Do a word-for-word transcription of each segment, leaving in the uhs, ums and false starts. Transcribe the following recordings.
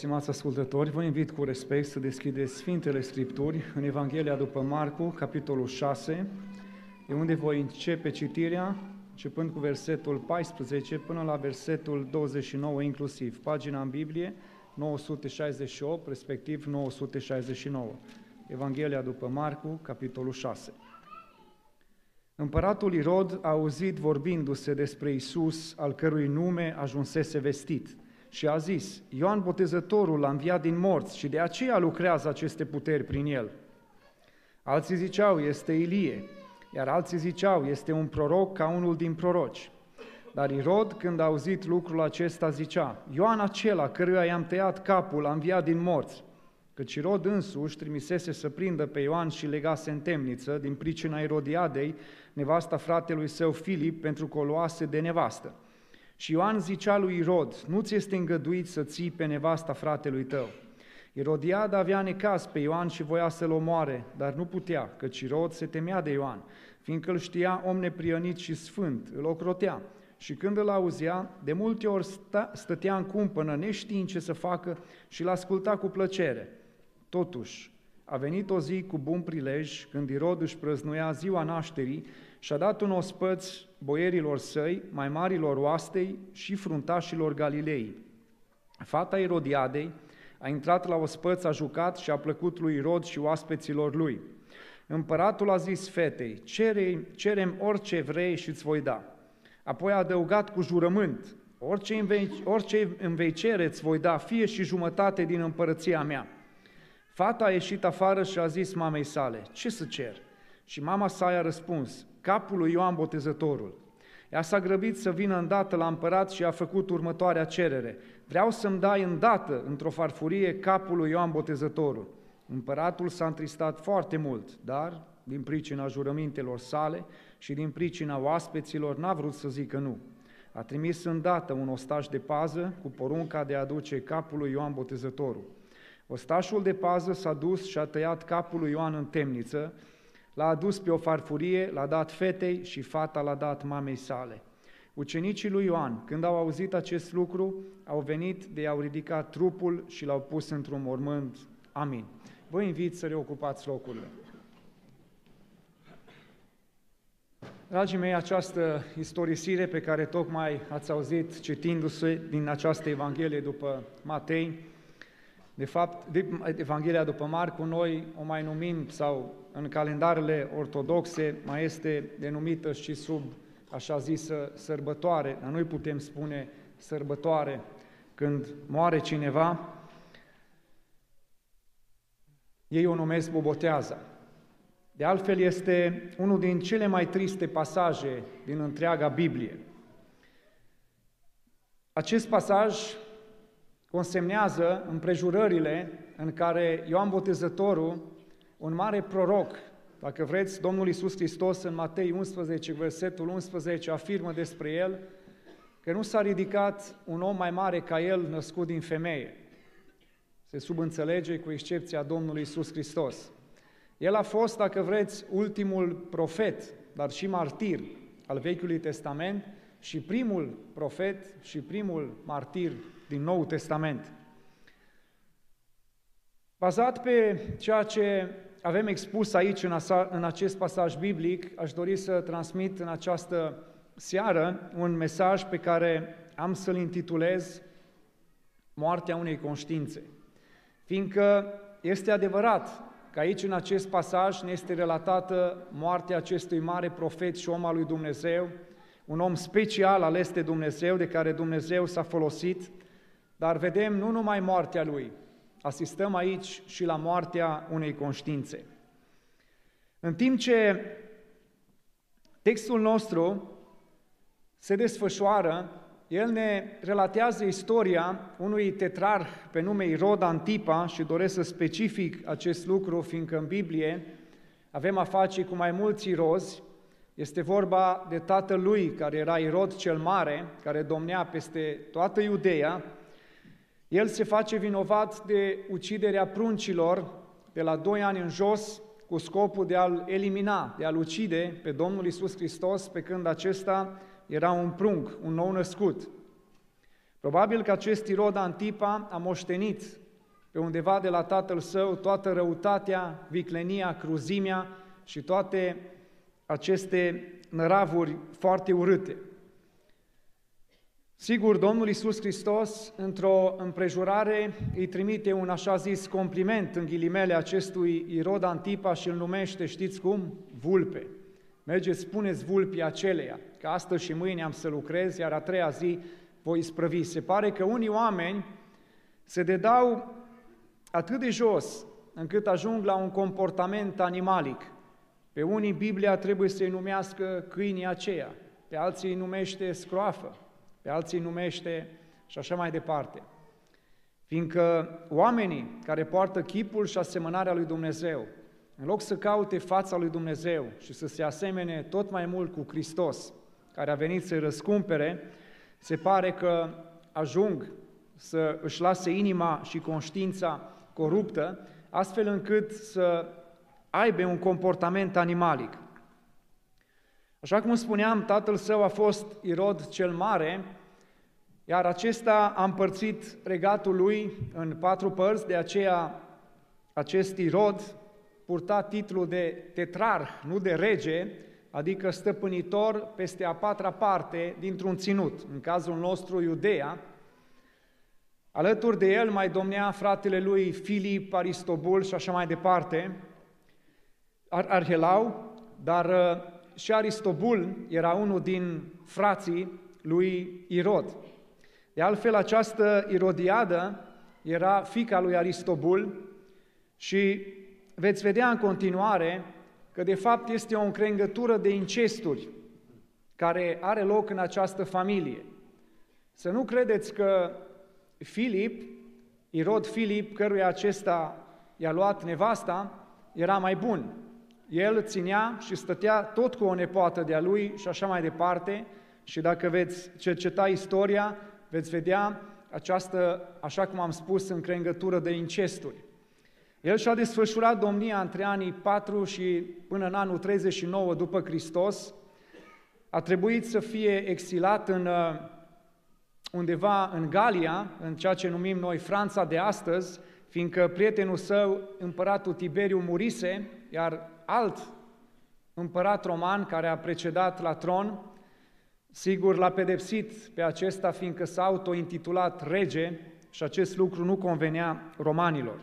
Stimați ascultători, vă invit cu respect să deschideți Sfintele Scripturi în Evanghelia după Marcu, capitolul șase, de unde voi începe citirea, începând cu versetul paisprezece până la versetul douăzeci și nouă inclusiv, pagina în Biblie nouă sute șaizeci și opt, respectiv nouă sute șaizeci și nouă. Evanghelia după Marcu, capitolul șase. Împăratul Irod a auzit vorbindu-se despre Iisus, al cărui nume ajunsese vestit, și a zis: Ioan Botezătorul l-a înviat din morți și de aceea lucrează aceste puteri prin el. Alții ziceau: este Ilie, iar alții ziceau: este un proroc ca unul din proroci. Dar Irod, când a auzit lucrul acesta, zicea: Ioan acela căruia i-am tăiat capul a înviat din morți. Căci Irod însuși trimisese să prindă pe Ioan și legase în temniță din pricina Irodiadei, nevasta fratelui său Filip, pentru că o luase de nevastă. Și Ioan zicea lui Irod: nu ți este îngăduit să ții pe nevasta fratelui tău. Irodiada avea necaz pe Ioan și voia să-l omoare, dar nu putea, căci Irod se temea de Ioan, fiindcă îl știa om neprihănit și sfânt, îl ocrotea. Și când îl auzea, de multe ori sta, stătea în cumpănă, neștiind ce să facă, și l-asculta cu plăcere. Totuși, a venit o zi cu bun prilej, când Irod își prăznuia ziua nașterii, și-a dat un ospăț boierilor săi, mai marilor oastei și fruntașilor Galilei. Fata Irodiadei a intrat la ospăț, a jucat și a plăcut lui Irod și oaspeților lui. Împăratul a zis fetei: Cere, cerem orice vrei și îți voi da. Apoi a adăugat cu jurământ: orice îmi vei, orice îmi vei cere îți voi da, fie și jumătate din împărăția mea. Fata a ieșit afară și a zis mamei sale: ce să cer? Și mama sa i-a răspuns: capul lui Ioan Botezătorul. Ea s-a grăbit să vină îndată la împărat și a făcut următoarea cerere: vreau să-mi dai îndată, într-o farfurie, capul lui Ioan Botezătorul. Împăratul s-a întristat foarte mult, dar, din pricina jurămintelor sale și din pricina oaspeților, n-a vrut să zică nu. A trimis îndată un ostaș de pază cu porunca de a aduce capul lui Ioan Botezătorul. Ostașul de pază s-a dus și a tăiat capul lui Ioan în temniță, l-a adus pe o farfurie, l-a dat fetei și fata l-a dat mamei sale. Ucenicii lui Ioan, când au auzit acest lucru, au venit de i-au ridicat trupul și l-au pus într-un mormânt. Amin. Vă invit să reocupați locurile. Dragii mei, această istorisire pe care tocmai ați auzit citindu-se din această Evanghelie după Matei, de fapt, Evanghelia după Marcu, noi o mai numim, sau în calendarele ortodoxe, mai este denumită și sub așa zisă sărbătoare, dar noi putem spune sărbătoare când moare cineva, ei o numesc Boboteaza. De altfel, este unul din cele mai triste pasaje din întreaga Biblie. Acest pasaj consemnează împrejurările în care Ioan Botezătorul, un mare proroc, dacă vreți, Domnul Iisus Hristos în Matei unsprezece, versetul unsprezece, afirmă despre el că nu s-a ridicat un om mai mare ca el născut din femeie. Se subînțelege cu excepția Domnului Iisus Hristos. El a fost, dacă vreți, ultimul profet, dar și martir al Vechiului Testament și primul profet și primul martir din Noul Testament. Bazat pe ceea ce avem expus aici în, asa, în acest pasaj biblic, aș dori să transmit în această seară un mesaj pe care am să-l intitulez Moartea unei conștiințe. Fiindcă este adevărat că aici în acest pasaj ne este relatată moartea acestui mare profet și om al lui Dumnezeu, un om special ales de Dumnezeu, de care Dumnezeu s-a folosit, dar vedem nu numai moartea lui, asistăm aici și la moartea unei conștiințe. În timp ce textul nostru se desfășoară, el ne relatează istoria unui tetrarh pe nume Irod Antipa și doresc să specific acest lucru, fiindcă în Biblie avem a face cu mai mulți irozi. Este vorba de tatăl lui, care era Irod cel Mare, care domnea peste toată Iudeea. El se face vinovat de uciderea pruncilor de la doi ani în jos, cu scopul de a-l elimina, de a-l ucide pe Domnul Iisus Hristos, pe când acesta era un prunc, un nou născut. Probabil că acest Irod Antipa a moștenit pe undeva de la tatăl său toată răutatea, viclenia, cruzimea și toate aceste năravuri foarte urâte. Sigur, Domnul Iisus Hristos, într-o împrejurare, îi trimite un așa zis compliment în ghilimele acestui Irod Antipa și îl numește, știți cum? Vulpe. Mergeți, spuneți vulpii aceleia, că astăzi și mâine am să lucrez, iar a treia zi voi isprăvi. Se pare că unii oameni se dedau atât de jos, încât ajung la un comportament animalic. Pe unii Biblia trebuie să-i numească câinii aceia, pe alții îi numește scroafă, pe alții îi numește și așa mai departe. Fiindcă oamenii care poartă chipul și asemănarea lui Dumnezeu, în loc să caute fața lui Dumnezeu și să se asemene tot mai mult cu Hristos, care a venit să-i răscumpere, se pare că ajung să își lase inima și conștiința coruptă, astfel încât să aibă un comportament animalic. Așa cum spuneam, tatăl său a fost Irod cel Mare, iar acesta a împărțit regatul lui în patru părți, de aceea acest Irod purta titlul de tetrarh, nu de rege, adică stăpânitor peste a patra parte dintr-un ținut, în cazul nostru Iudeea. Alături de el mai domnea fratele lui Filip, Aristobul și așa mai departe, Arhelau, dar și Aristobul era unul din frații lui Irod. De altfel, această Irodiadă era fiica lui Aristobul și veți vedea în continuare că de fapt este o încrengătură de incesturi care are loc în această familie. Să nu credeți că Filip, Irod Filip, căruia acesta i-a luat nevasta, era mai bun. El ținea și stătea tot cu o nepoată de-a lui și așa mai departe, și dacă veți cerceta istoria, veți vedea această, așa cum am spus, încrengătură de incesturi. El și-a desfășurat domnia între anii patru și până în anul treizeci și nouă după Hristos. A trebuit să fie exilat în, undeva în Galia, în ceea ce numim noi Franța de astăzi, fiindcă prietenul său, împăratul Tiberiu, murise, iar alt împărat roman care a precedat la tron, sigur l-a pedepsit pe acesta, fiindcă s-a auto-intitulat rege și acest lucru nu convenea romanilor.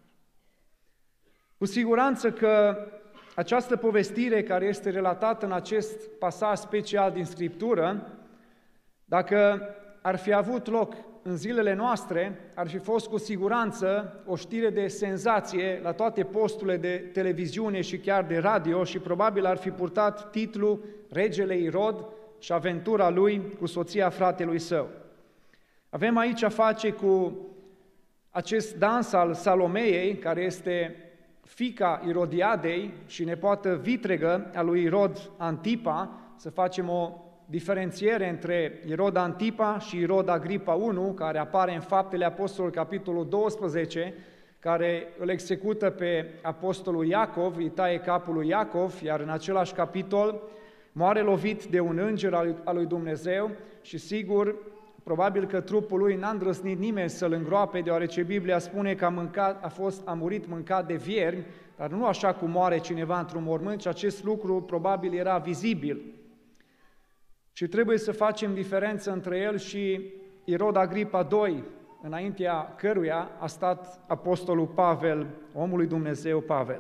Cu siguranță că această povestire care este relatată în acest pasaj special din Scriptură, dacă ar fi avut loc în zilele noastre, ar fi fost cu siguranță o știre de senzație la toate posturile de televiziune și chiar de radio și probabil ar fi purtat titlul Regele Irod și aventura lui cu soția fratelui său. Avem aici a face cu acest dans al Salomeei, care este fiica Irodiadei și nepoată vitregă a lui Irod Antipa, să facem o diferențiere între Irod Antipa și Irod Agripa I, care apare în Faptele Apostolului, capitolul doisprezece, care îl execută pe apostolul Iacov, îi taie capul lui Iacov, iar în același capitol moare lovit de un înger al lui Dumnezeu și sigur, probabil că trupul lui n-a îndrăznit nimeni să-l îngroape, deoarece Biblia spune că a, mâncat, a, fost, a murit mâncat de viermi, dar nu așa cum moare cineva într-un mormânt, și acest lucru probabil era vizibil. Și trebuie să facem diferență între el și Irod Agripa doi, înaintea căruia a stat apostolul Pavel, omul lui Dumnezeu Pavel.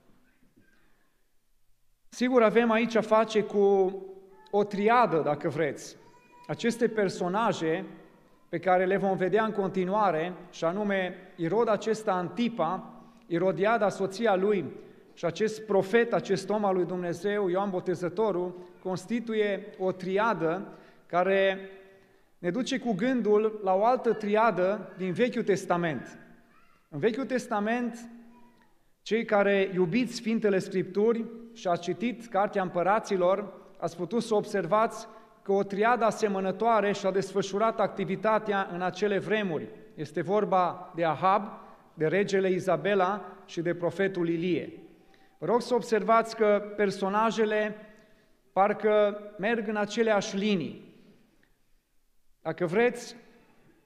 Sigur, avem aici a face cu o triadă, dacă vreți. Aceste personaje pe care le vom vedea în continuare, și anume Irod acesta Antipa, Irodiada, soția lui, și acest profet, acest om al lui Dumnezeu, Ioan Botezătorul, constituie o triadă care ne duce cu gândul la o altă triadă din Vechiul Testament. În Vechiul Testament, cei care iubiți Sfintele Scripturi și ați citit Cartea Împăraților, ați putut să observați că o triadă asemănătoare și-a desfășurat activitatea în acele vremuri. Este vorba de Ahab, de regele Izabela și de profetul Ilie. Vă rog să observați că personajele parcă merg în aceleași linii. Dacă vreți,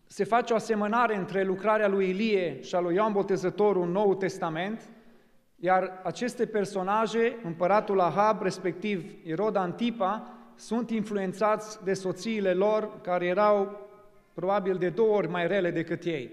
se face o asemănare între lucrarea lui Ilie și a lui Ioan Botezătorul în Noul Testament, iar aceste personaje, împăratul Ahab, respectiv Irod Antipa, sunt influențați de soțiile lor, care erau probabil de două ori mai rele decât ei.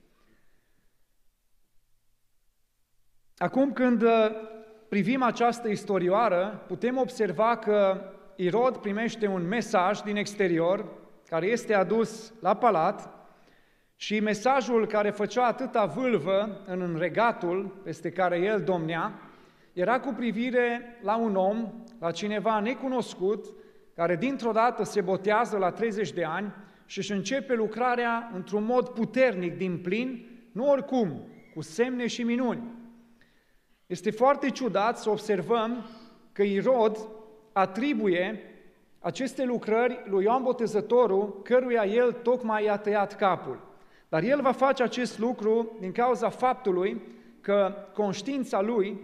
Acum când privim această istorioară, putem observa că Irod primește un mesaj din exterior, care este adus la palat, și mesajul care făcea atâta vâlvă în regatul peste care el domnea, era cu privire la un om, la cineva necunoscut, care dintr-o dată se botează la treizeci de ani și își începe lucrarea într-un mod puternic, din plin, nu oricum, cu semne și minuni. Este foarte ciudat să observăm că Irod atribuie aceste lucrări lui Ioan Botezătorul, căruia el tocmai i-a tăiat capul. Dar el va face acest lucru din cauza faptului că conștiința lui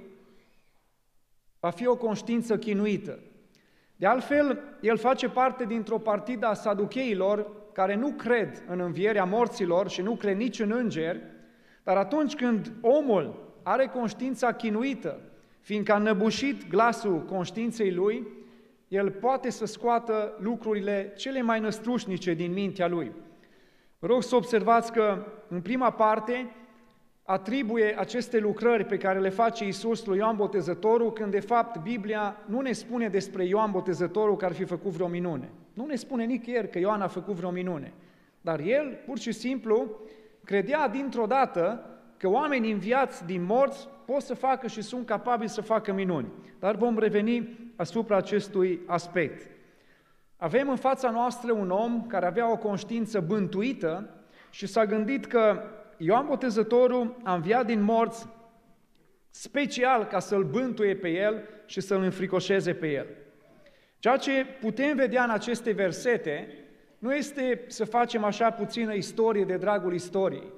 va fi o conștiință chinuită. De altfel, el face parte dintr-o partidă a saducheilor care nu cred în învierea morților și nu cred nici în îngeri, dar atunci când omul are conștiința chinuită, fiindcă a înăbușit glasul conștiinței lui, el poate să scoată lucrurile cele mai năstrușnice din mintea lui. Vă rog să observați că, în prima parte, atribuie aceste lucrări pe care le face Iisus lui Ioan Botezătorul, când de fapt Biblia nu ne spune despre Ioan Botezătorul că ar fi făcut vreo minune. Nu ne spune nicăieri că Ioan a făcut vreo minune. Dar el, pur și simplu, credea dintr-o dată că oamenii înviați din morți pot să facă și sunt capabili să facă minuni. Dar vom reveni asupra acestui aspect. Avem în fața noastră un om care avea o conștiință bântuită și s-a gândit că Ioan Botezătorul a înviat din morți special ca să-l bântuie pe el și să-l înfricoșeze pe el. Ceea ce putem vedea în aceste versete nu este să facem așa puțină istorie de dragul istoriei,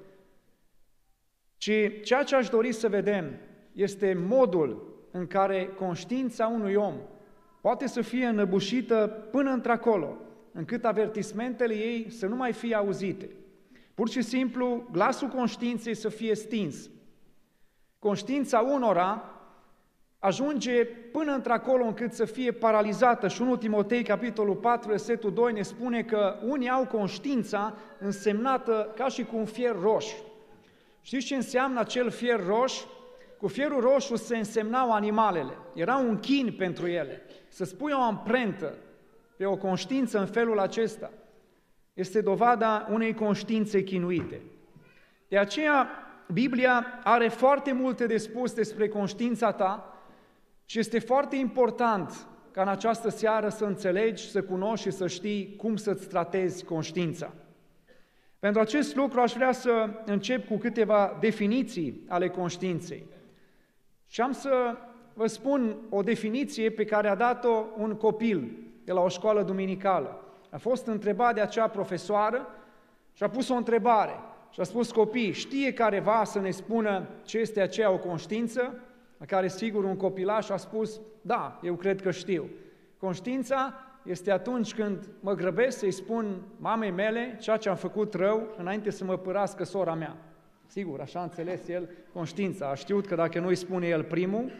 ci ceea ce aș dori să vedem este modul în care conștiința unui om poate să fie înăbușită până într-acolo, încât avertismentele ei să nu mai fie auzite. Pur și simplu, glasul conștiinței să fie stins. Conștiința unora ajunge până într-acolo încât să fie paralizată și unu Timotei, capitolul patru, versetul doi, ne spune că unii au conștiința însemnată ca și cu un fier roș. Știți ce înseamnă acel fier roș? Cu fierul roșu se însemnau animalele, era un chin pentru ele. Să spui o amprentă pe o conștiință în felul acesta este dovada unei conștiințe chinuite. De aceea, Biblia are foarte multe de spus despre conștiința ta și este foarte important ca în această seară să înțelegi, să cunoști și să știi cum să-ți tratezi conștiința. Pentru acest lucru aș vrea să încep cu câteva definiții ale conștiinței. Și am să vă spun o definiție pe care a dat-o un copil de la o școală duminicală. A fost întrebat de acea profesoară și a pus o întrebare și a spus: copii, știe careva să ne spună ce este aceea o conștiință? La care sigur un copilaș a spus: da, eu cred că știu. Conștiința este atunci când mă grăbesc să-i spun mamei mele ceea ce am făcut rău înainte să mă părască sora mea. Sigur, așa a înțeles el conștiința. A știut că dacă nu îi spune el primul,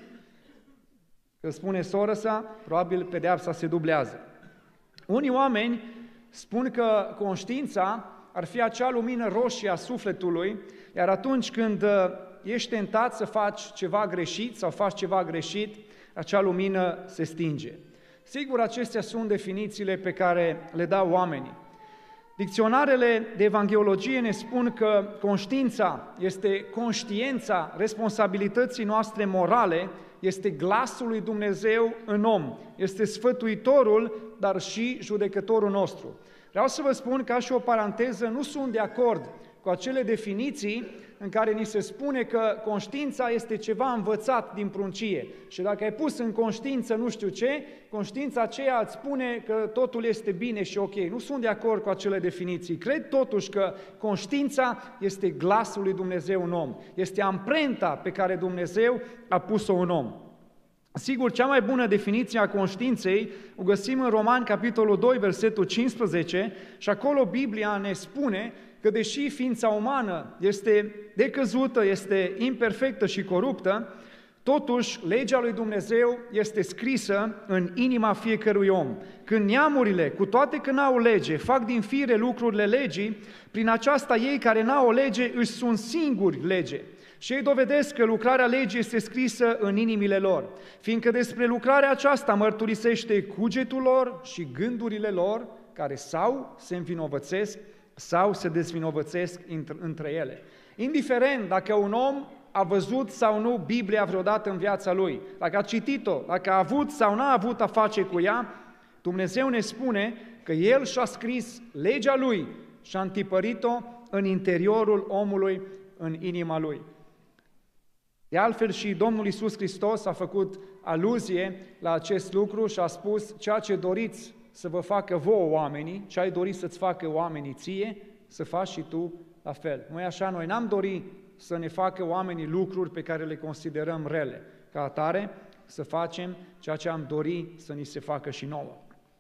că spune soră sa, probabil pedeapsa se dublează. Unii oameni spun că conștiința ar fi acea lumină roșie a sufletului, iar atunci când ești tentat să faci ceva greșit sau faci ceva greșit, acea lumină se stinge. Sigur, acestea sunt definițiile pe care le dau oamenii. Dicționarele de evangheologie ne spun că conștiința este conștiența responsabilității noastre morale, este glasul lui Dumnezeu în om, este sfătuitorul, dar și judecătorul nostru. Vreau să vă spun, ca și o paranteză, nu sunt de acord cu acele definiții în care ni se spune că conștiința este ceva învățat din pruncie și dacă ai pus în conștiință nu știu ce, conștiința aceea îți spune că totul este bine și ok. Nu sunt de acord cu acele definiții. Cred totuși că conștiința este glasul lui Dumnezeu în om, este amprenta pe care Dumnezeu a pus-o în om. Sigur, cea mai bună definiție a conștiinței o găsim în Romani, capitolul doi, versetul cincisprezece, și acolo Biblia ne spune că deși ființa umană este decăzută, este imperfectă și coruptă, totuși legea lui Dumnezeu este scrisă în inima fiecărui om. Când neamurile, cu toate că n-au lege, fac din fire lucrurile legii, prin aceasta ei care n-au o lege își sunt singuri lege. Și ei dovedesc că lucrarea legii este scrisă în inimile lor, fiindcă despre lucrarea aceasta mărturisește cugetul lor și gândurile lor, care sau se învinovățesc sau se dezvinovățesc între ele. Indiferent dacă un om a văzut sau nu Biblia vreodată în viața lui, dacă a citit-o, dacă a avut sau n-a avut a face cu ea, Dumnezeu ne spune că El și-a scris legea Lui și a întipărit-o în interiorul omului, în inima lui. De altfel și Domnul Iisus Hristos a făcut aluzie la acest lucru și a spus: ceea ce doriți să vă facă vouă oamenii, ce ai dorit să-ți facă oamenii ție, să faci și tu la fel. Nu-i așa? Noi n-am dorit să ne facă oamenii lucruri pe care le considerăm rele. Ca atare, să facem ceea ce am dorit să ni se facă și nouă.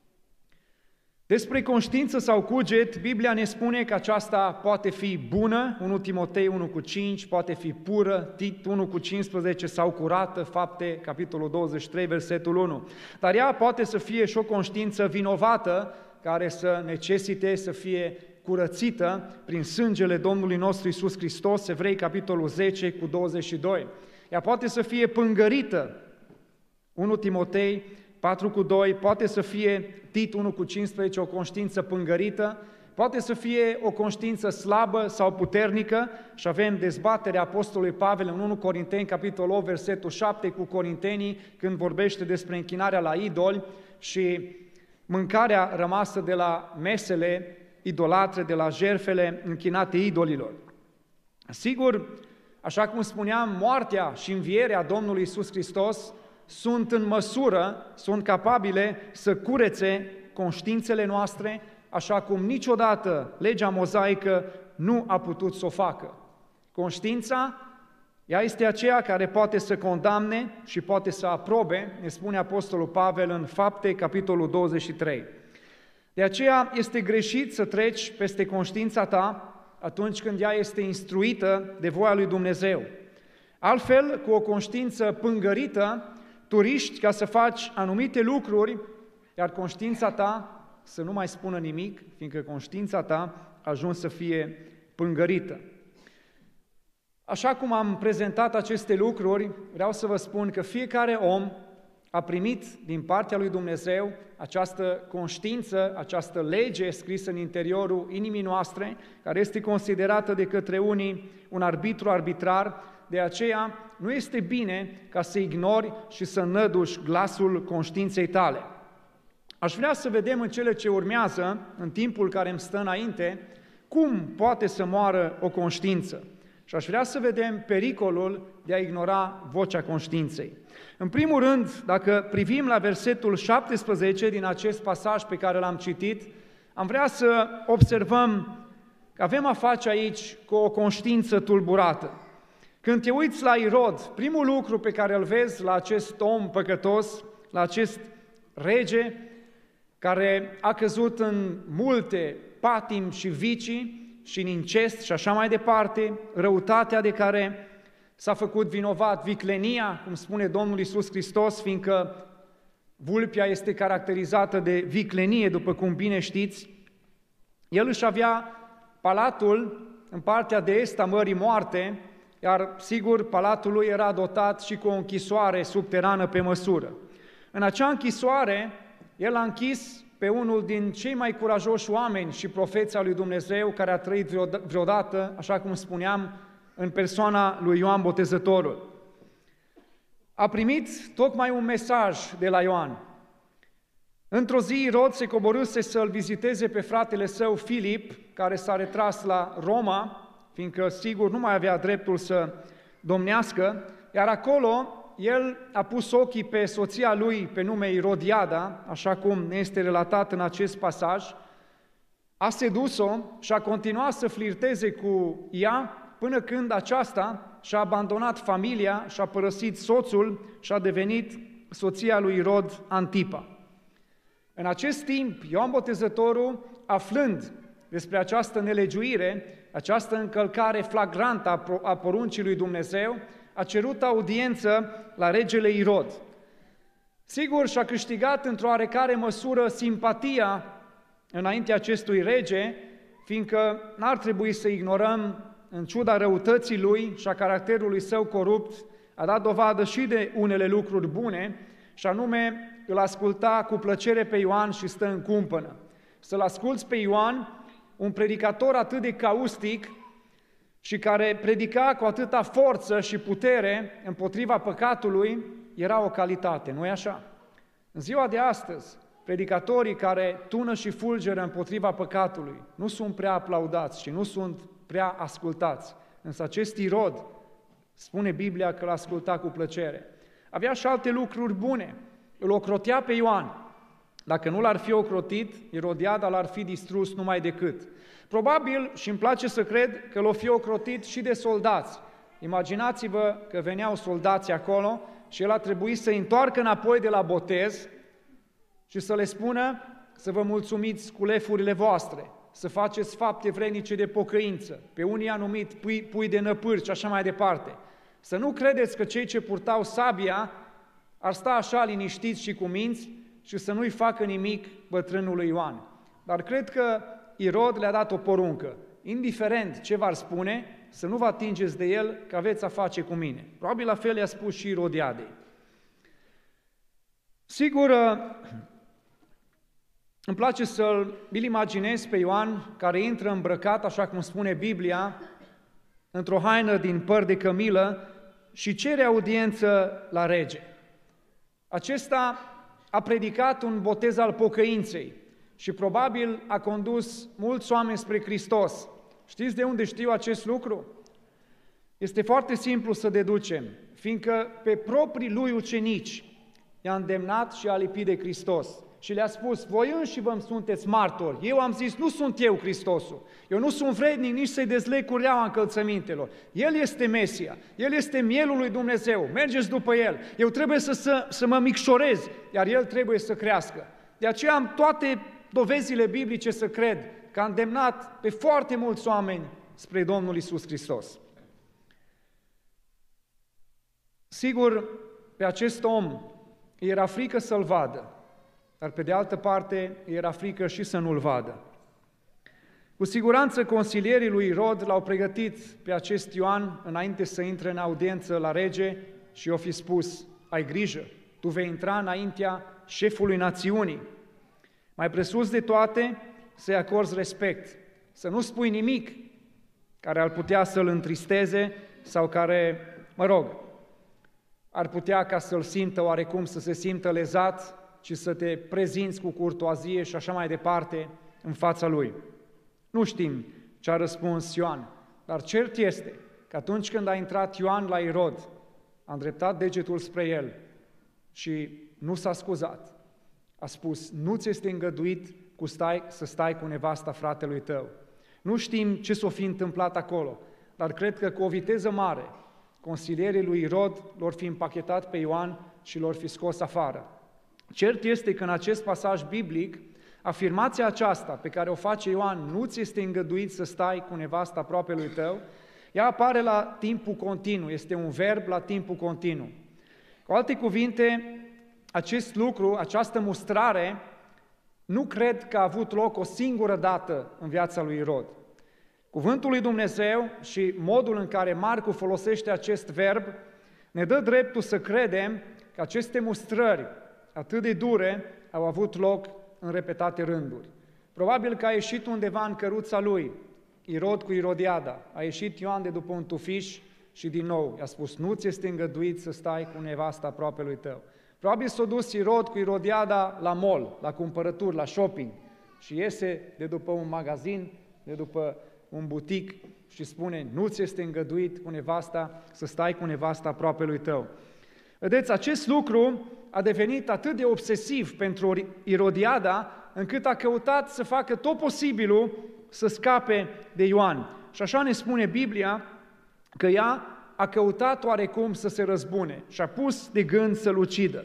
Despre conștiință sau cuget, Biblia ne spune că aceasta poate fi bună, unu Timotei unu cu cinci, poate fi pură, Tit unu cu cincisprezece, sau curată, Fapte, capitolul douăzeci și trei, versetul unu. Dar ea poate să fie și o conștiință vinovată, care să necesite să fie curățită prin sângele Domnului nostru Iisus Hristos, Evrei, capitolul zece cu douăzeci și doi. Ea poate să fie pângărită, unu Timotei patru cu doi, poate să fie Tit unu cu cincisprezece, o conștiință pângărită, poate să fie o conștiință slabă sau puternică și avem dezbaterea Apostolului Pavel în unu Corinteni, capitolul opt, versetul șapte cu corintenii, când vorbește despre închinarea la idoli și mâncarea rămasă de la mesele idolatre, de la jertfele închinate idolilor. Sigur, așa cum spuneam, moartea și învierea Domnului Iisus Hristos sunt în măsură, sunt capabile să curețe conștiințele noastre, așa cum niciodată legea mozaică nu a putut să o facă. Conștiința, ea este aceea care poate să condamne și poate să aprobe, ne spune Apostolul Pavel în Fapte, capitolul douăzeci și trei. De aceea este greșit să treci peste conștiința ta atunci când ea este instruită de voia lui Dumnezeu. Altfel, cu o conștiință pângărită, tu riști ca să faci anumite lucruri, iar conștiința ta să nu mai spună nimic, fiindcă conștiința ta a ajuns să fie pângărită. Așa cum am prezentat aceste lucruri, vreau să vă spun că fiecare om a primit din partea lui Dumnezeu această conștiință, această lege scrisă în interiorul inimii noastre, care este considerată de către unii un arbitru arbitrar. De aceea nu este bine ca să ignori și să năduși glasul conștiinței tale. Aș vrea să vedem în cele ce urmează, în timpul care îmi stă înainte, cum poate să moară o conștiință. Și aș vrea să vedem pericolul de a ignora vocea conștiinței. În primul rând, dacă privim la versetul șaptesprezece din acest pasaj pe care l-am citit, am vrea să observăm că avem a face aici cu o conștiință tulburată. Când te uiți la Irod, primul lucru pe care îl vezi la acest om păcătos, la acest rege care a căzut în multe patimi și vicii și în incest și așa mai departe, răutatea de care s-a făcut vinovat, viclenia, cum spune Domnul Iisus Hristos, fiindcă vulpea este caracterizată de viclenie, după cum bine știți. El își avea palatul în partea de est a Mării Moarte, iar sigur palatul lui era dotat și cu o închisoare subterană pe măsură. În acea închisoare, el a închis pe unul din cei mai curajoși oameni și profeți al lui Dumnezeu care a trăit vreodată, așa cum spuneam, în persoana lui Ioan Botezătorul. A primit tocmai un mesaj de la Ioan. Într-o zi, Irod se coborâse să-l viziteze pe fratele său Filip, care s-a retras la Roma, fiindcă, sigur, nu mai avea dreptul să domnească, iar acolo el a pus ochii pe soția lui pe nume Irodiada, așa cum ne este relatat în acest pasaj, a sedus-o și a continuat să flirteze cu ea până când aceasta și-a abandonat familia, și-a părăsit soțul și a devenit soția lui Irod Antipa. În acest timp, Ioan Botezătorul, aflând despre această nelegiuire, această încălcare flagrantă a poruncii lui Dumnezeu, a cerut audiență la regele Irod. Sigur, și-a câștigat într-o oarecare măsură simpatia înaintea acestui rege, fiindcă n-ar trebui să ignorăm, în ciuda răutății lui și a caracterului său corupt, a dat dovadă și de unele lucruri bune, și anume îl asculta cu plăcere pe Ioan și stă în cumpănă. Să-l asculți pe Ioan, un predicator atât de caustic și care predica cu atâta forță și putere împotriva păcatului, era o calitate, nu-i așa? În ziua de astăzi, predicatorii care tună și fulgeră împotriva păcatului nu sunt prea aplaudați și nu sunt prea ascultați. Însă acest Irod, spune Biblia că l-a ascultat cu plăcere. Avea și alte lucruri bune. Îl ocrotea pe Ioan. Dacă nu l-ar fi ocrotit, Irodiada l-ar fi distrus numai decât. Probabil, și îmi place să cred, că l-o fi ocrotit și de soldați. Imaginați-vă că veneau soldații acolo și el a trebuit să întoarcă înapoi de la botez și să le spună să vă mulțumiți cu lefurile voastre, să faceți fapte vrednice de pocăință, pe unii a numit pui, pui de năpârci și așa mai departe. Să nu credeți că cei ce purtau sabia ar sta așa liniștiți și cu minți și să nu-i facă nimic bătrânului Ioan. Dar cred că Irod le-a dat o poruncă, indiferent ce v-ar spune, să nu vă atingeți de el, că aveți a face cu mine. Probabil la fel i-a spus și Irodiadei. Sigur, îmi place să-l imaginez pe Ioan, care intră îmbrăcat, așa cum spune Biblia, într-o haină din păr de cămilă și cere audiență la rege. Acesta a predicat un botez al pocăinței și probabil a condus mulți oameni spre Hristos. Știți de unde știu acest lucru? Este foarte simplu să deducem, fiindcă pe proprii lui ucenici i-a îndemnat și a lipit de Hristos și le-a spus, voi înși vă sunteți martori. Eu am zis, nu sunt eu Hristosul. Eu nu sunt vrednic nici să-i dezleg cureaua încălțămintelor. El este Mesia, El este mielul lui Dumnezeu, mergeți după El. Eu trebuie să, să, să mă micșorez, iar El trebuie să crească. De aceea am toate dovezile biblice să cred că a îndemnat pe foarte mulți oameni spre Domnul Iisus Hristos. Sigur, pe acest om îi era frică să-l vadă, dar pe de altă parte îi era frică și să nu-l vadă. Cu siguranță consilierii lui Irod l-au pregătit pe acest Ioan înainte să intre în audiență la rege și i-au fi spus, ai grijă, tu vei intra înaintea șefului națiunii. Mai presus de toate, să-i acorzi respect, să nu spui nimic care ar putea să-l întristeze sau care, mă rog, ar putea ca să-l simtă oarecum, să se simtă lezat, ci să te prezinți cu curtoazie și așa mai departe în fața lui. Nu știm ce a răspuns Ioan, dar cert este că atunci când a intrat Ioan la Irod, a îndreptat degetul spre el și nu s-a scuzat. A spus, nu ți este îngăduit cu stai, să stai cu nevasta fratelui tău. Nu știm ce s-o fi întâmplat acolo, dar cred că cu o viteză mare, consilierii lui Irod l-or fi împachetat pe Ioan și l-or fi scos afară. Cert este că în acest pasaj biblic, afirmația aceasta pe care o face Ioan, nu ți este îngăduit să stai cu nevasta aproapelui tău, ea apare la timpul continuu, este un verb la timpul continuu. Cu alte cuvinte, acest lucru, această mustrare, nu cred că a avut loc o singură dată în viața lui Irod. Cuvântul lui Dumnezeu și modul în care Marcu folosește acest verb ne dă dreptul să credem că aceste mustrări atât de dure au avut loc în repetate rânduri. Probabil că a ieșit undeva în căruța lui, Irod cu Irodiada, a ieșit Ioan de după un tufiș și din nou i-a spus, nu ți este îngăduit să stai cu nevasta aproapelui tău. Probabil s-a dus Irod cu Irodiada la mall, la cumpărături, la shopping și iese de după un magazin, de după un butic și spune, nu ți este îngăduit cu nevasta să stai cu nevasta aproapelui tău. Vedeți, acest lucru a devenit atât de obsesiv pentru Irodiada, încât a căutat să facă tot posibilul să scape de Ioan. Și așa ne spune Biblia că ea a căutat oarecum să se răzbune și a pus de gând să-l ucidă.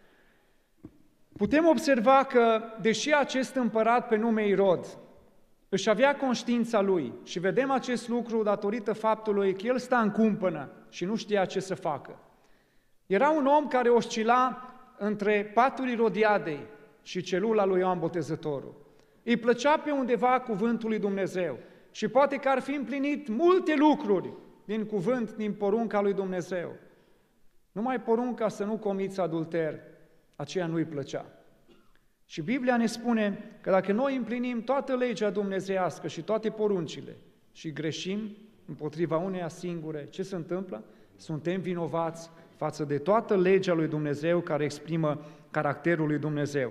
Putem observa că, deși acest împărat pe nume Irod își avea conștiința lui și vedem acest lucru datorită faptului că el sta în cumpănă și nu știa ce să facă. Era un om care oscila între patul Irodiadei și celula lui Ioan Botezătorul. Îi plăcea pe undeva cuvântul lui Dumnezeu și poate că ar fi împlinit multe lucruri din cuvânt, din porunca lui Dumnezeu. Numai porunca să nu comiți adulter, aceea nu îi plăcea. Și Biblia ne spune că dacă noi împlinim toată legea dumnezeiască și toate poruncile și greșim împotriva uneia singure, ce se întâmplă? Suntem vinovați față de toată legea lui Dumnezeu care exprimă caracterul lui Dumnezeu.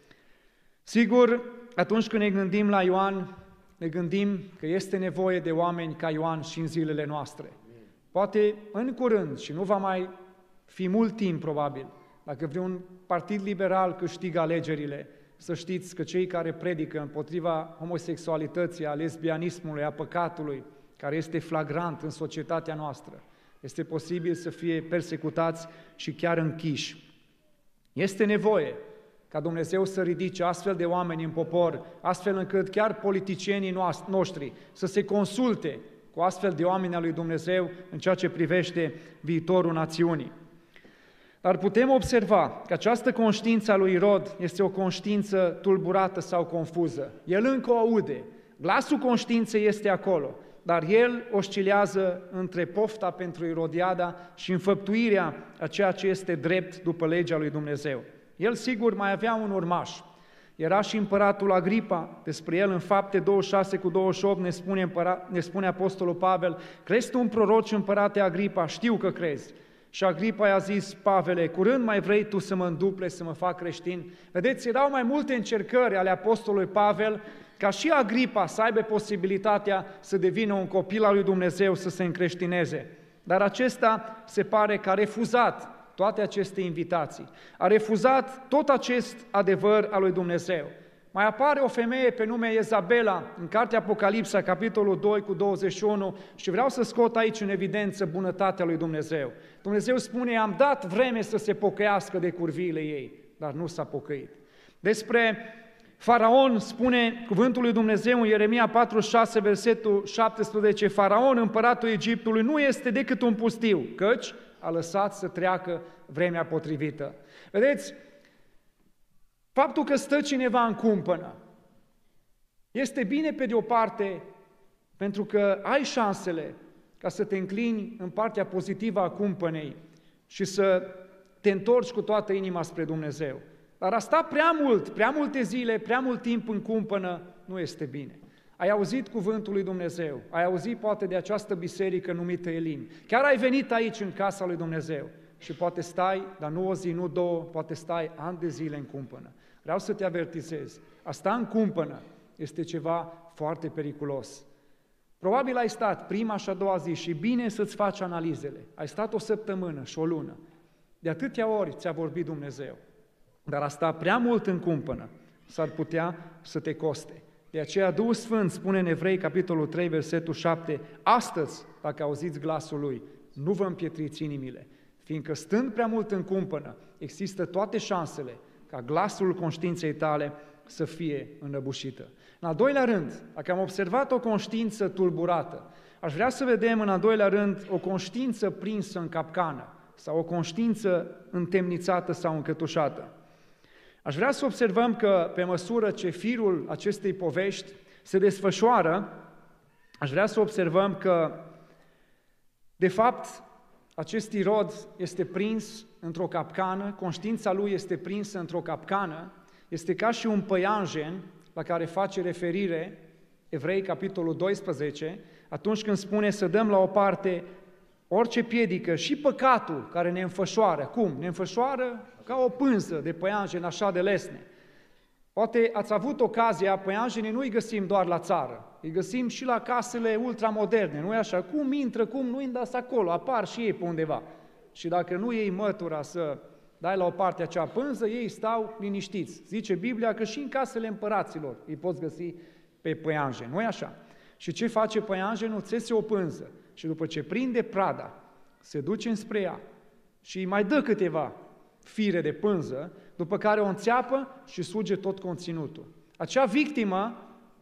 Sigur, atunci când ne gândim la Ioan, ne gândim că este nevoie de oameni ca Ioan și în zilele noastre. Poate în curând, și nu va mai fi mult timp probabil, dacă vreun partid liberal câștigă alegerile, să știți că cei care predică împotriva homosexualității, a lesbianismului, a păcatului, care este flagrant în societatea noastră, este posibil să fie persecutați și chiar închiși. Este nevoie ca Dumnezeu să ridice astfel de oameni în popor, astfel încât chiar politicienii noștri să se consulte cu astfel de oameni al lui Dumnezeu în ceea ce privește viitorul națiunii. Dar putem observa că această conștiință a lui Irod este o conștiință tulburată sau confuză. El încă o aude, glasul conștiinței este acolo, dar el oscilează între pofta pentru Irodiada și înfăptuirea a ceea ce este drept după legea lui Dumnezeu. El, sigur, mai avea un urmaș. Era și împăratul Agripa, despre el în Fapte douăzeci și șase cu douăzeci și opt ne spune, împărat, ne spune apostolul Pavel: crezi tu în proroci, împărate Agripa? Știu că crezi. Și Agripa i-a zis: Pavele, curând mai vrei tu să mă înduple, să mă fac creștin? Vedeți, erau mai multe încercări ale apostolului Pavel ca și Agripa să aibă posibilitatea să devină un copil al lui Dumnezeu, să se încreștineze. Dar acesta se pare că a refuzat toate aceste invitații. A refuzat tot acest adevăr al lui Dumnezeu. Mai apare o femeie pe nume Izabela în cartea Apocalipsa, capitolul doi cu douăzeci și unu, și vreau să scot aici în evidență bunătatea lui Dumnezeu. Dumnezeu spune: am dat vreme să se pocăiască de curviile ei, dar nu s-a pocăit. Despre Faraon spune cuvântul lui Dumnezeu în Ieremia patruzeci și șase, versetul șaptesprezece: Faraon, împăratul Egiptului, nu este decât un pustiu, căci a lăsat să treacă vremea potrivită. Vedeți, faptul că stă cineva în cumpănă este bine pe de o parte, pentru că ai șansele ca să te înclini în partea pozitivă a cumpănei și să te întorci cu toată inima spre Dumnezeu. Dar a sta prea mult, prea multe zile, prea mult timp în cumpănă nu este bine. Ai auzit cuvântul lui Dumnezeu, ai auzit poate de această biserică numită Elim. Chiar ai venit aici în casa lui Dumnezeu și poate stai, dar nu o zi, nu două, poate stai ani de zile în cumpănă. Vreau să te avertizez, a sta în cumpănă este ceva foarte periculos. Probabil ai stat prima și a doua zi și bine să-ți faci analizele. Ai stat o săptămână și o lună. De atâtea ori ți-a vorbit Dumnezeu. Dar a sta prea mult în cumpănă s-ar putea să te coste. De aceea Duhul Sfânt spune în Evrei, capitolul trei, versetul șapte: astăzi, dacă auziți glasul Lui, nu vă împietriți inimile, fiindcă stând prea mult în cumpănă, există toate șansele ca glasul conștiinței tale să fie înăbușită. În al doilea rând, dacă am observat o conștiință tulburată, aș vrea să vedem în al doilea rând o conștiință prinsă în capcană sau o conștiință întemnițată sau încătușată. Aș vrea să observăm că pe măsură ce firul acestei povești se desfășoară, aș vrea să observăm că, de fapt, acest Irod este prins într-o capcană, conștiința lui este prinsă într-o capcană, este ca și un păianjen la care face referire Evrei, capitolul doisprezece, atunci când spune să dăm la o parte orice piedică și păcatul care ne înfășoară. Cum? Ne înfășoară ca o pânză de păianjen așa de lesne. Poate ați avut ocazia, păianjenii nu îi găsim doar la țară, îi găsim și la casele ultramoderne, nu-i așa? Cum intră, cum nu indați acolo, apar și ei pe undeva. Și dacă nu iei mătura să dai la o parte acea pânză, ei stau liniștiți. Zice Biblia că și în casele împăraților îi poți găsi pe păianjen, nu-i așa? Și ce face păianjenul? Țese o pânză și după ce prinde prada, se duce înspre ea și îi mai dă câteva fire de pânză, după care o înțeapă și suge tot conținutul. Acea victimă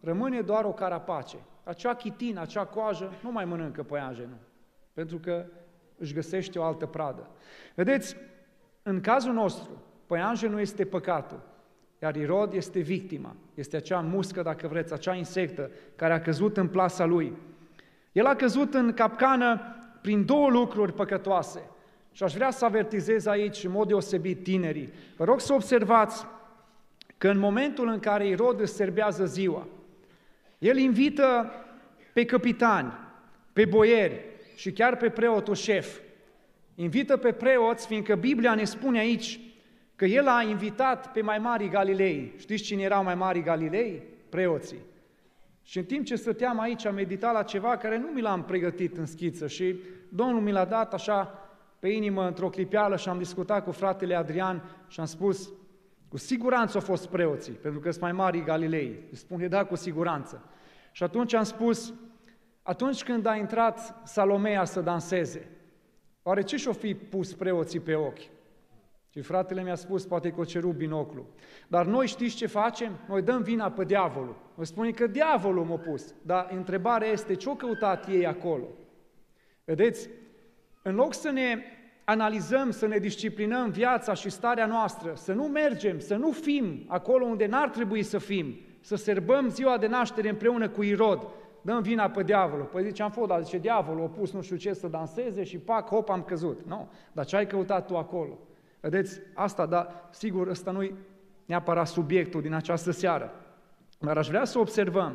rămâne doar o carapace. Acea chitină, acea coajă, nu mai mănâncă păianjenul, pentru că își găsește o altă pradă. Vedeți, în cazul nostru, păianjenul este păcatul, iar Irod este victima, este acea muscă, dacă vreți, acea insectă care a căzut în plasa lui. El a căzut în capcană prin două lucruri păcătoase. Și aș vrea să avertizez aici, în mod deosebit, tinerii. Vă rog să observați că în momentul în care Irod își serbează ziua, el invită pe capitani, pe boieri și chiar pe preotul șef. Invită pe preoți, fiindcă Biblia ne spune aici că el a invitat pe mai marii Galilei. Știți cine erau mai marii Galilei? Preoții. Și în timp ce stăteam aici, am meditat la ceva care nu mi l-am pregătit în schiță și Domnul mi l-a dat așa pe inimă într-o clipeală și am discutat cu fratele Adrian și am spus, cu siguranță au fost preoții, pentru că sunt mai mari Galilei. Îi spune, da, cu siguranță. Și atunci am spus, atunci când a intrat Salomea să danseze, oare ce și-o fi pus preoții pe ochi? Și fratele mi-a spus, poate că o cerut binoclu. Dar noi știți ce facem? Noi dăm vina pe diavolul. Noi spunem că diavolul m-a pus. Dar întrebarea este, ce-au căutat ei acolo? Vedeți? În loc să ne analizăm, să ne disciplinăm viața și starea noastră, să nu mergem, să nu fim acolo unde n-ar trebui să fim, să sărbăm ziua de naștere împreună cu Irod, dăm vina pe diavolul. Păi zice, am fost, dar zice, diavolul a pus nu știu ce să danseze și pac, hop, am căzut. Nu, dar ce ai căutat tu acolo? Vedeți, asta, dar sigur, ăsta nu-i neapărat subiectul din această seară. Dar aș vrea să observăm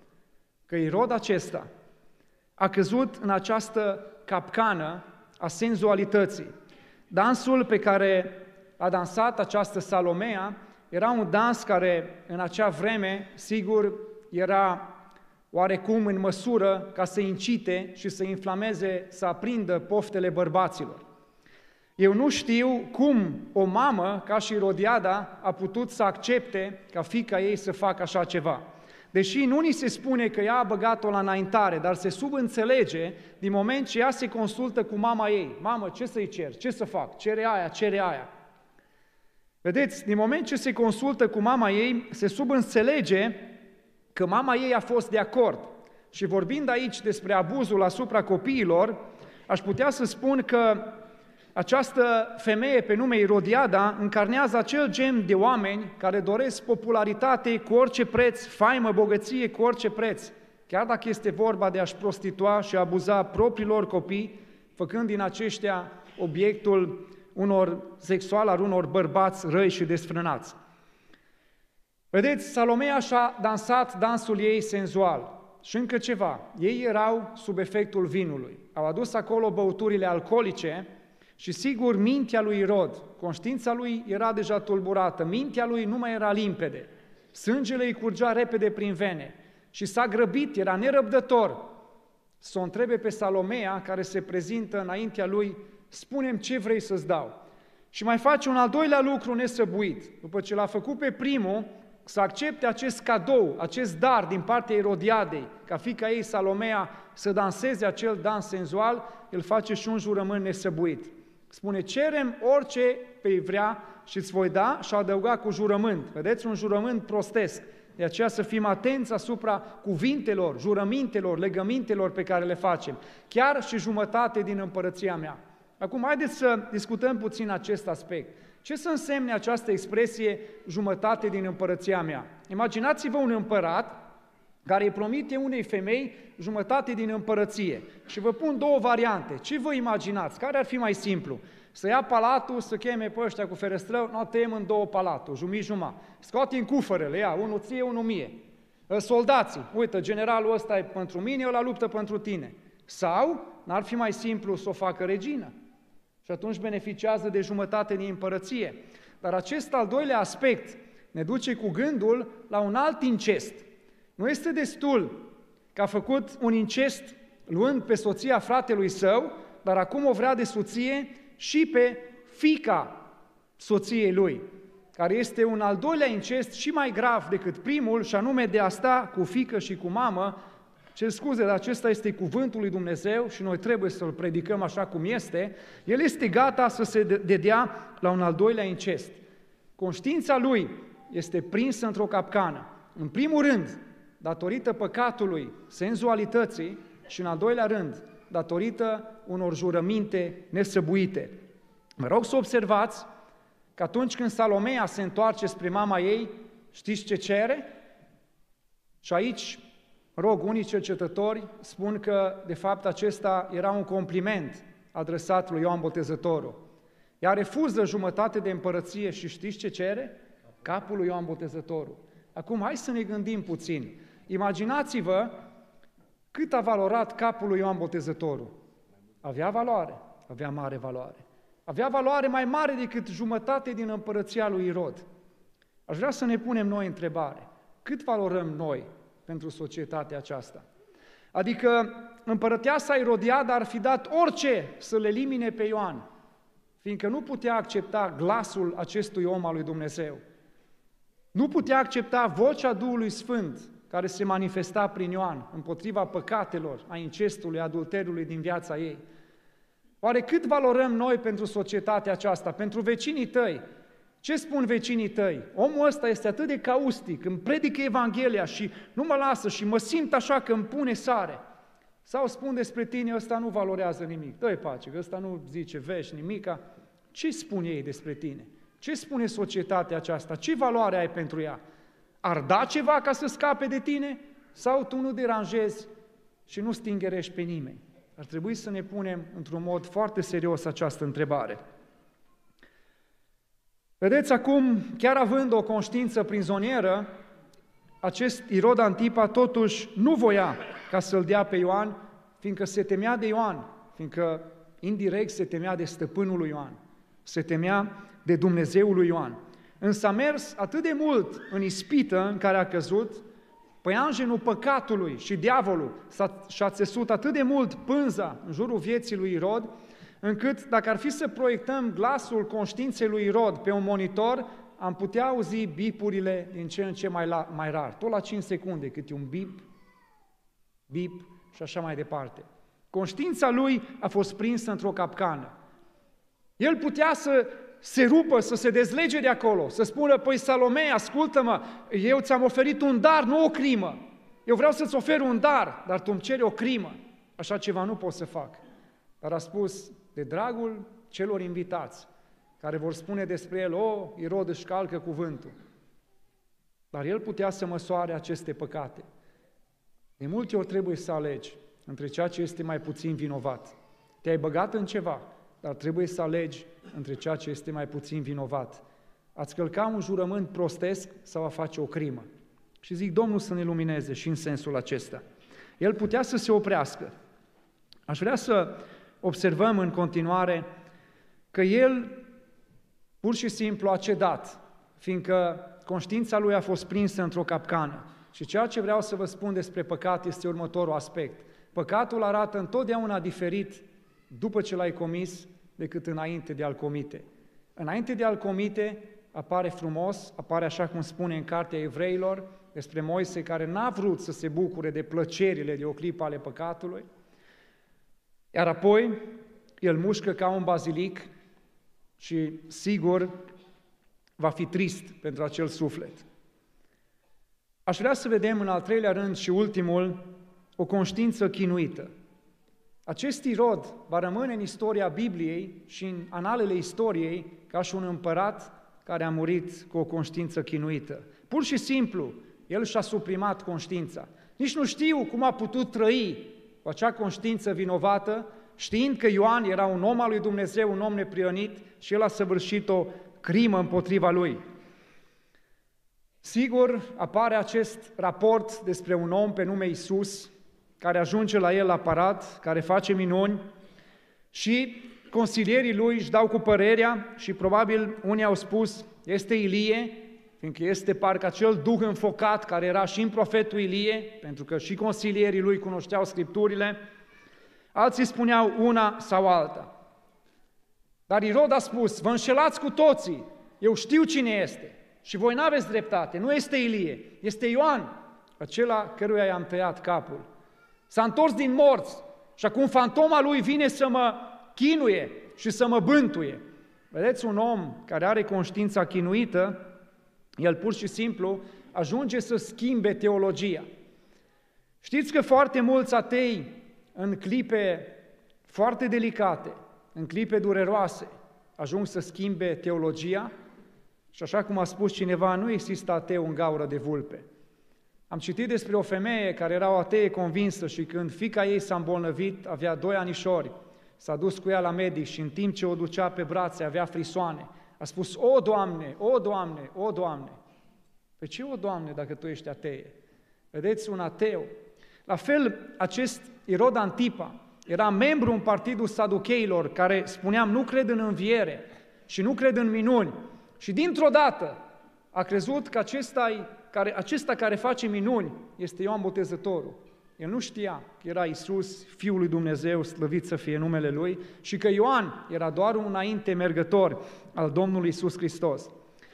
că Irod acesta a căzut în această capcană a senzualității. Dansul pe care a dansat această Salomea era un dans care în acea vreme, sigur, era oarecum în măsură ca să incite și să inflameze, să aprindă poftele bărbaților. Eu nu știu cum o mamă, ca și Irodiada, a putut să accepte ca fiica ei să facă așa ceva. Deși nu ni se spune că ea a băgat-o la înaintare, dar se subînțelege din moment ce ea se consultă cu mama ei. Mamă, ce să-i cer? Ce să fac? Cere aia, cere aia. Vedeți, din moment ce se consultă cu mama ei, se subînțelege că mama ei a fost de acord. Și vorbind aici despre abuzul asupra copiilor, aș putea să spun că această femeie pe nume Irodiada încarnează acel gen de oameni care doresc popularitate cu orice preț, faimă, bogăție cu orice preț, chiar dacă este vorba de a-și prostitua și a abuza propriilor copii, făcând din aceștia obiectul unor sexual al unor bărbați răi și desfrânați. Vedeți, Salomea și-a dansat dansul ei senzual. Și încă ceva, ei erau sub efectul vinului. Au adus acolo băuturile alcoolice și sigur mintea lui Irod, conștiința lui era deja tulburată, mintea lui nu mai era limpede, sângele îi curgea repede prin vene și s-a grăbit, era nerăbdător să o întrebe pe Salomea, care se prezintă înaintea lui, spune-mi ce vrei să-ți dau. Și mai face un al doilea lucru nesăbuit, după ce l-a făcut pe primul, să accepte acest cadou, acest dar din partea Irodiadei, ca fiica ei Salomea să danseze acel dans senzual, el face și un jurământ nesăbuit. Spune, cerem orice pe vrea și îți voi da, și adăuga cu jurământ. Vedeți, un jurământ prostesc. De aceea să fim atenți asupra cuvintelor, jurămintelor, legămintelor pe care le facem. Chiar și jumătate din împărăția mea. Acum, haideți să discutăm puțin acest aspect. Ce să însemne această expresie jumătate din împărăția mea? Imaginați-vă un împărat care îi promite unei femei jumătate din împărăție. Și vă pun două variante. Ce vă imaginați? Care ar fi mai simplu? Să ia palatul, să cheme pe ăștia cu ferestrău, nu, tăiem în două palatul, jumii-juma. Scoate în cufărele, ia, unul ție, unul mie. Soldații, uite, generalul ăsta e pentru mine, ăla luptă pentru tine. Sau, n-ar fi mai simplu să o facă regină? Și atunci beneficiază de jumătate din împărăție. Dar acest al doilea aspect ne duce cu gândul la un alt incest. Nu este destul că a făcut un incest luând pe soția fratelui său, dar acum o vrea de soție și pe fiica soției lui, care este un al doilea incest și mai grav decât primul, și anume de a sta cu fiică și cu mamă. Cer scuze, dar acesta este cuvântul lui Dumnezeu și noi trebuie să-l predicăm așa cum este. El este gata să se dedea la un al doilea incest. Conștiința lui este prinsă într-o capcană. În primul rând, datorită păcatului, senzualității și, în al doilea rând, datorită unor jurăminte nesăbuite. Mă rog să observați că atunci când Salomea se întoarce spre mama ei, știți ce cere? Și aici, rog, unii cercetători spun că, de fapt, acesta era un compliment adresat lui Ioan Botezătorul. Ea refuză jumătate de împărăție și știți ce cere? Capul lui Ioan Botezătorul. Acum, hai să ne gândim puțin. Imaginați-vă cât a valorat capul lui Ioan Botezătorul. Avea valoare, avea mare valoare. Avea valoare mai mare decât jumătate din împărăția lui Irod. Aș vrea să ne punem noi întrebare. Cât valorăm noi pentru societatea aceasta? Adică împărăteasa Irodiada ar fi dat orice să le elimine pe Ioan, fiindcă nu putea accepta glasul acestui om al lui Dumnezeu. Nu putea accepta vocea Duhului Sfânt care se manifesta prin Ioan împotriva păcatelor, a incestului, a adulterului din viața ei. Oare cât valorăm noi pentru societatea aceasta, pentru vecinii tăi? Ce spun vecinii tăi? Omul ăsta este atât de caustic, îmi predică Evanghelia și nu mă lasă și mă simt așa că îmi pune sare. Sau spun despre tine, ăsta nu valorează nimic. Dă-i pace, că ăsta nu zice vești nimica. Ce spun ei despre tine? Ce spune societatea aceasta? Ce valoare ai pentru ea? Ar da ceva ca să scape de tine? Sau tu nu deranjezi și nu stingerești pe nimeni? Ar trebui să ne punem într-un mod foarte serios această întrebare. Vedeți, acum, chiar având o conștiință prizonieră, acest Irod Antipa totuși nu voia ca să-l dea pe Ioan, fiindcă se temea de Ioan, fiindcă indirect se temea de stăpânul lui Ioan, se temea de Dumnezeul lui Ioan. Însă a mers atât de mult în ispită în care a căzut, păianjenul păcatului și diavolul și-a țesut atât de mult pânza în jurul vieții lui Irod, încât dacă ar fi să proiectăm glasul conștiinței lui Irod pe un monitor, am putea auzi bipurile din ce în ce mai, la, mai rar, tot la cinci secunde, câte un bip, bip și așa mai departe. Conștiința lui a fost prinsă într-o capcană. El putea să se rupă, să se dezlege de acolo, să spună, păi Salomea, ascultă-mă, eu ți-am oferit un dar, nu o crimă. Eu vreau să-ți ofer un dar, dar tu îmi ceri o crimă. Așa ceva nu pot să fac. Dar a spus, de dragul celor invitați, care vor spune despre el, o, Irod își calcă cuvântul. Dar el putea să măsoare aceste păcate. De multe ori trebuie să alegi între ceea ce este mai puțin vinovat. Te-ai băgat în ceva, dar trebuie să alegi între ceea ce este mai puțin vinovat. Ați călca un jurământ prostesc sau a face o crimă. Și zic, Domnul să ne lumineze și în sensul acesta. El putea să se oprească. Aș vrea să observăm în continuare că el pur și simplu a cedat, fiindcă conștiința lui a fost prinsă într-o capcană. Și ceea ce vreau să vă spun despre păcat este următorul aspect. Păcatul arată întotdeauna diferit după ce l-ai comis decât înainte de a-l comite. Înainte de a-l comite apare frumos, apare așa cum spune în Cartea Evreilor despre Moise care n-a vrut să se bucure de plăcerile de o clipă ale păcatului, iar apoi el mușcă ca un bazilic și sigur va fi trist pentru acel suflet. Aș vrea să vedem în al treilea rând și ultimul o conștiință chinuită. Acest Irod va rămâne în istoria Bibliei și în analele istoriei ca și un împărat care a murit cu o conștiință chinuită. Pur și simplu, el și-a suprimat conștiința. Nici nu știu cum a putut trăi cu acea conștiință vinovată, știind că Ioan era un om al lui Dumnezeu, un om neprihănit și el a săvârșit o crimă împotriva lui. Sigur, apare acest raport despre un om pe nume Iisus, care ajunge la el la palat, care face minuni și consilierii lui își dau cu părerea și probabil unii au spus, este Ilie, fiindcă este parcă acel duh înfocat care era și în profetul Ilie, pentru că și consilierii lui cunoșteau Scripturile, alții spuneau una sau alta. Dar Irod a spus, vă înșelați cu toții, eu știu cine este și voi n-aveți dreptate, nu este Ilie, este Ioan, acela căruia i-am tăiat capul. S-a întors din morți și acum fantoma lui vine să mă chinuie și să mă bântuie. Vedeți, un om care are conștiința chinuită, el pur și simplu ajunge să schimbe teologia. Știți că foarte mulți atei, în clipe foarte delicate, în clipe dureroase, ajung să schimbe teologia? Și așa cum a spus cineva, nu există ateu în gaură de vulpe. Am citit despre o femeie care era o atee convinsă și când fiica ei s-a îmbolnăvit, avea doi anișori, s-a dus cu ea la medic și în timp ce o ducea pe brațe, avea frisoane. A spus, o, Doamne, o, Doamne, o, Doamne. Păi ce, o, Doamne, dacă tu ești atee? Vedeți, un ateu. La fel, acest Irod Antipa era membru în partidul saducheilor, care, spuneam, nu cred în înviere și nu cred în minuni. Și dintr-o dată a crezut că acesta, care, acesta care face minuni este Ioan Botezătorul. El nu știa că era Iisus, Fiul lui Dumnezeu, slăvit să fie numele Lui, și că Ioan era doar un înainte mergător al Domnului Iisus Hristos.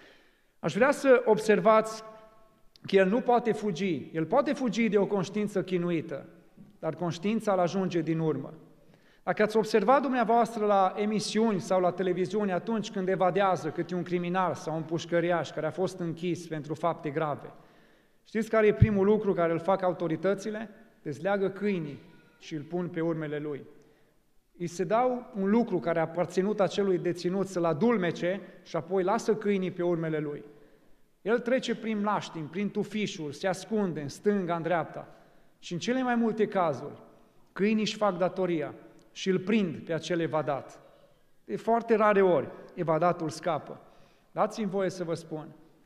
Aș vrea să observați că el nu poate fugi. El poate fugi de o conștiință chinuită, dar conștiința îl ajunge din urmă. Dacă ați observat dumneavoastră la emisiuni sau la televiziune atunci când evadează câte un criminal sau un pușcăriaș care a fost închis pentru fapte grave, știți care e primul lucru care îl fac autoritățile? Dezleagă câinii și îl pun pe urmele lui. Îi se dau un lucru care a aparținut acelui deținut să-l adulmece și apoi lasă câinii pe urmele lui. El trece prin mlaștini, prin tufișuri, se ascunde în stânga, în dreapta. Și în cele mai multe cazuri, câinii își fac datoria și îl prind pe acel evadat. De foarte rare ori, evadatul scapă. Dați-mi voie să vă spun,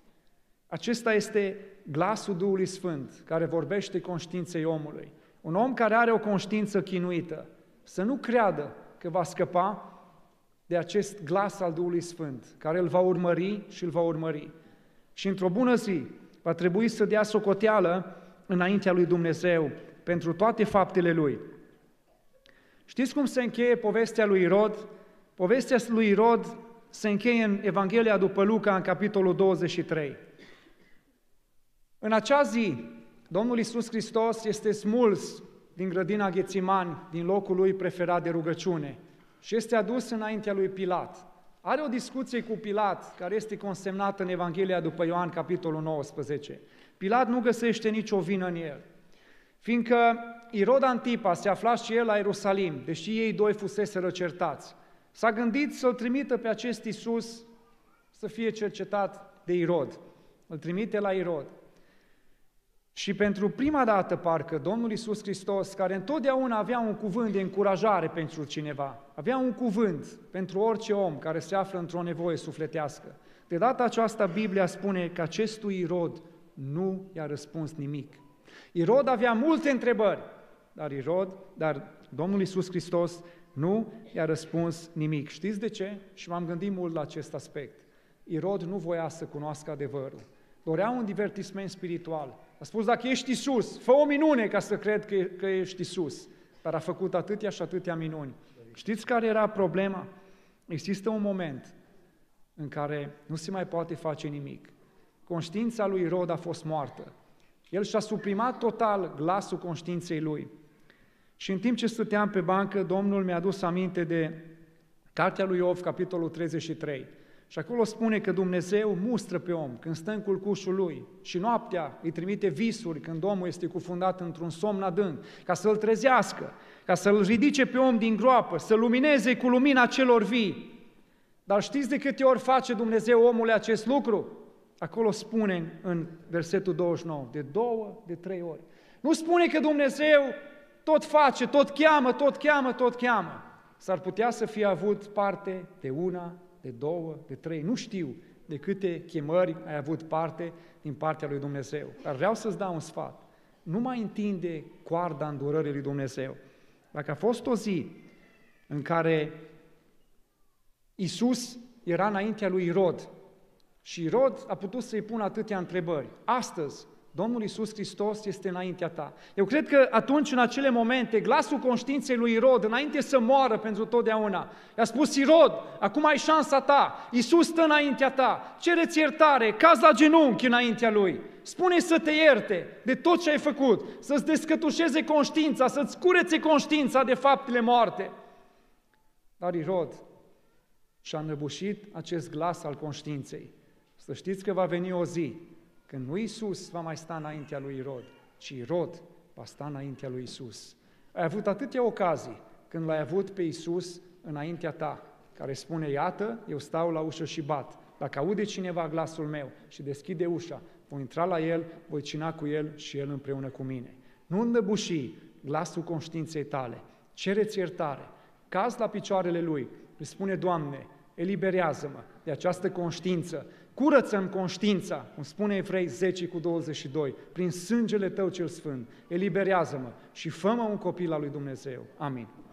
acesta este glasul Duhului Sfânt, care vorbește conștiinței omului. Un om care are o conștiință chinuită, să nu creadă că va scăpa de acest glas al Duhului Sfânt, care îl va urmări și îl va urmări. Și într-o bună zi va trebui să dea socoteală înaintea lui Dumnezeu pentru toate faptele lui. Știți cum se încheie povestea lui Irod? Povestea lui Irod se încheie în Evanghelia după Luca, în capitolul douăzeci și trei. În acea zi, Domnul Iisus Hristos este smuls din grădina Ghețimani, din locul lui preferat de rugăciune, și este adus înaintea lui Pilat. Are o discuție cu Pilat, care este consemnată în Evanghelia după Ioan, capitolul nouăsprezece. Pilat nu găsește nicio vină în el, fiindcă Irod Antipa se afla și el la Ierusalim, deși ei doi fuseseră certați. S-a gândit să-l trimită pe acest Iisus să fie cercetat de Irod. Îl trimite la Irod. Și pentru prima dată, parcă, Domnul Iisus Hristos, care întotdeauna avea un cuvânt de încurajare pentru cineva, avea un cuvânt pentru orice om care se află într-o nevoie sufletească. De data aceasta, Biblia spune că acestui Irod nu i-a răspuns nimic. Irod avea multe întrebări, dar Irod, dar Domnul Iisus Hristos nu i-a răspuns nimic. Știți de ce? Și m-am gândit mult la acest aspect. Irod nu voia să cunoască adevărul. Dorea un divertisment spiritual. A spus, dacă ești Iisus, fă o minune ca să cred că, că ești Iisus. Dar a făcut atâtea și atâtea minuni. Știți care era problema? Există un moment în care nu se mai poate face nimic. Conștiința lui Irod a fost moartă. El și-a suprimat total glasul conștiinței lui. Și în timp ce stăteam pe bancă, Domnul mi-a adus aminte de Cartea lui Iov, capitolul treizeci și trei. Și acolo spune că Dumnezeu mustră pe om când stă în culcușul lui și noaptea îi trimite visuri când omul este cufundat într-un somn adânc, ca să-l trezească, ca să-l ridice pe om din groapă, să lumineze cu lumina celor vii. Dar știți de câte ori face Dumnezeu omului acest lucru? Acolo spune în versetul douăzeci și nouă, de două, de trei ori. Nu spune că Dumnezeu tot face, tot cheamă, tot cheamă, tot cheamă. S-ar putea să fie avut parte de una, de două, de trei, nu știu de câte chemări ai avut parte din partea lui Dumnezeu. Dar vreau să-ți dau un sfat. Nu mai întinde coarda îndurării lui Dumnezeu. Dacă a fost o zi în care Iisus era înaintea lui Irod și Irod a putut să-i pună atâtea întrebări, astăzi Domnul Iisus Hristos este înaintea ta. Eu cred că atunci, în acele momente, glasul conștiinței lui Irod, înainte să moară pentru totdeauna, i-a spus, Irod, acum ai șansa ta, Iisus stă înaintea ta, cere-ți iertare, cazi la genunchi înaintea lui, spune să te ierte de tot ce ai făcut, să-ți descătușeze conștiința, să-ți curețe conștiința de faptele moarte. Dar Irod și-a înăbușit acest glas al conștiinței. Să știți că va veni o zi când nu Iisus va mai sta înaintea lui Irod, ci Irod va sta înaintea lui Isus. Ai avut atâtea ocazii când l-ai avut pe Isus înaintea ta, care spune, iată, eu stau la ușă și bat. Dacă aude cineva glasul meu și deschide ușa, voi intra la el, voi cina cu el și el împreună cu mine. Nu îndăbuși glasul conștiinței tale, cereți iertare, cazi la picioarele lui, îi spune, Doamne, eliberează-mă de această conștiință, curăță-mi conștiința, cum spune Evrei zece cu douăzeci și doi, prin sângele Tău cel Sfânt, eliberează-mă și fă-mă un copil al lui Dumnezeu. Amin.